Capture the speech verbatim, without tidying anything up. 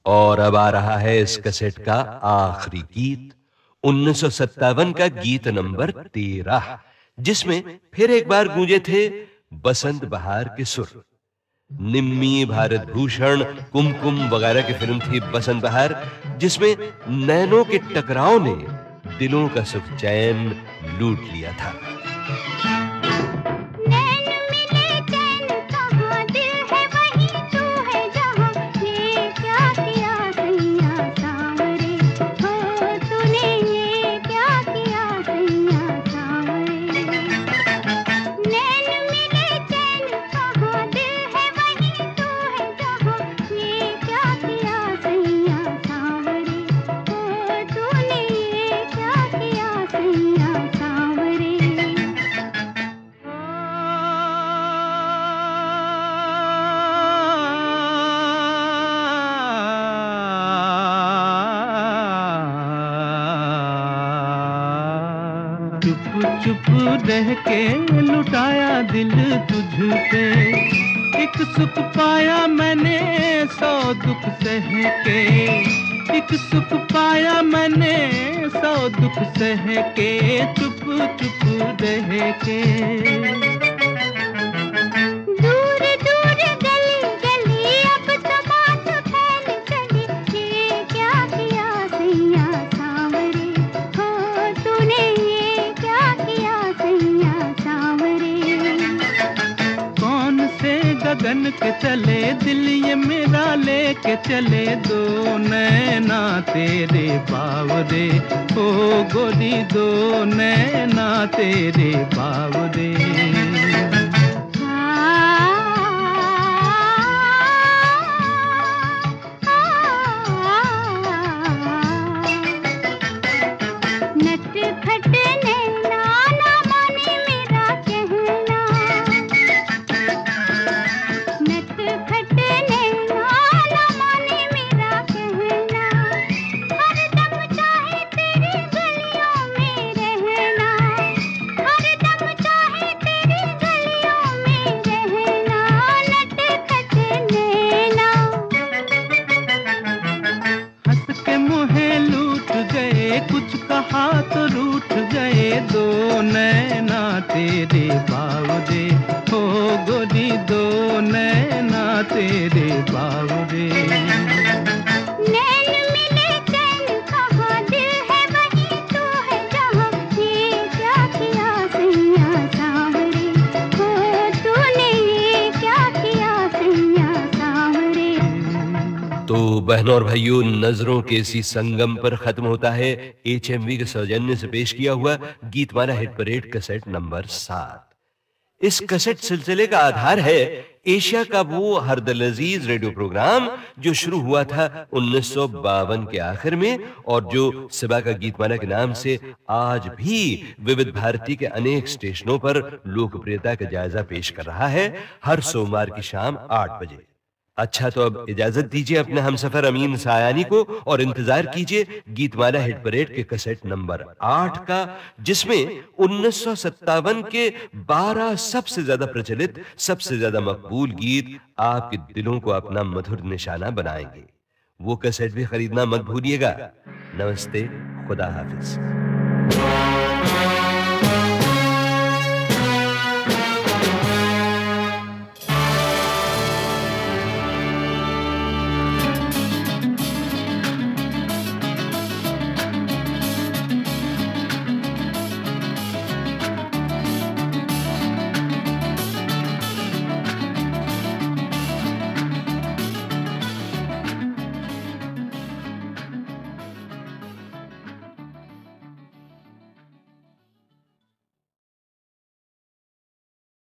और अब आ रहा है इस कैसेट का आखिरी गीत, उन्नीस सौ सत्तावन का गीत नंबर तेरह, जिसमें फिर एक बार गूंजे थे बसंत बहार के सुर। निम्मी, भारत भूषण, कुमकुम वगैरह की फिल्म थी बसंत बहार, जिसमें नैनों के टकराव ने दिलों का सुख चैन लूट लिया था। चुप रह के लुटाया दिल तुझ पे, एक सुख पाया मैंने सौ दुख सह के, एक सुख पाया मैंने सौ दुख सह के, चुप चुप रह के। गगन के चले दिल ये मेरा लेके चले, दो नैना तेरे बावरे, ओ गोरी दो नैना तेरे बावरे। कुछ कहा तो रूठ गए, दो नैना तेरे बावरे, हो गोरी दो नैना तेरे बावरे। नैन मिले चैन कहाँ, दिल है वही तो है जहाँ, ये क्या किया सैया सांवरे, हो तूने ये क्या किया सैया सांवरे। तो बहनों और भाइयों, नजरों के इसी संगम पर खत्म होता है एचएमवी के सौजन्य से पेश किया हुआ Geetmala hit parade cassette number सात। इस कैसेट सिलसिले का आधार है एशिया का वो हरदिल अजीज रेडियो प्रोग्राम जो शुरू हुआ था उन्नीस सौ बावन के आखिर में, और जो सिबा का गीतमाला के नाम से आज भी विविध भारती के अनेक स्टेशनों पर लोकप्रियता का जायजा पेश कर रहा है, हर सोमवार की शाम आठ बजे। अच्छा, तो अब इजाजत दीजिए अपने हमसफर अमीन सायानी को, और इंतजार कीजिए गीतमाला हिट परेड के कैसेट नंबर आठ का, जिसमें उन्नीस सौ सत्तावन के बारह सबसे ज्यादा प्रचलित, सबसे ज्यादा मकबूल गीत आपके दिलों को अपना मधुर निशाना बनाएंगे। वो कैसेट भी खरीदना मत भूलिएगा। नमस्ते, खुदा हाफिज।